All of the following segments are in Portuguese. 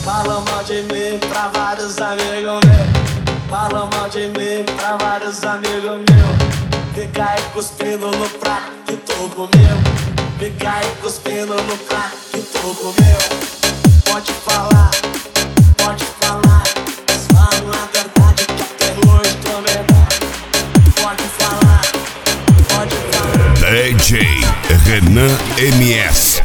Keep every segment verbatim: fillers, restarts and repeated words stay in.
Fala mal de mim pra vários amigos meus. Fala mal de mim pra vários amigos meus. Fica aí cuspindo no prato que tu comeu. Fica aí cuspindo no prato que tu comeu. Pode falar, pode falar, mas fala a verdade que até hoje tô medado. Pode falar, pode falar. D J Renan M S.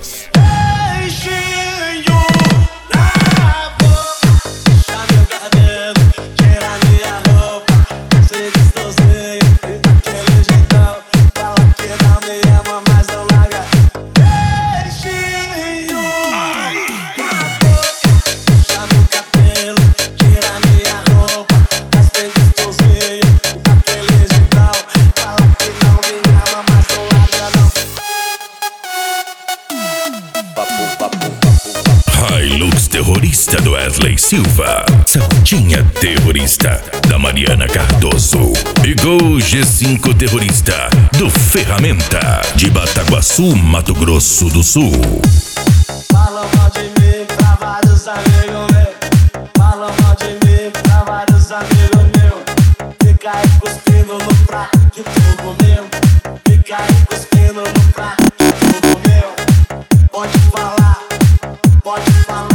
Hilux terrorista do Wesley Silva. Sardinha terrorista da Mariana Cardoso. E Gol G cinco terrorista do Ferramenta de Bataguaçu, Mato Grosso do Sul. Fala mal de mim pra vários amigos meus. Fala mal de mim pra vários amigos meus. Fica aí cuspindo no prato que tu comeu. Fica aí cuspindo no prato que tu comeu. Pode falar, pode falar.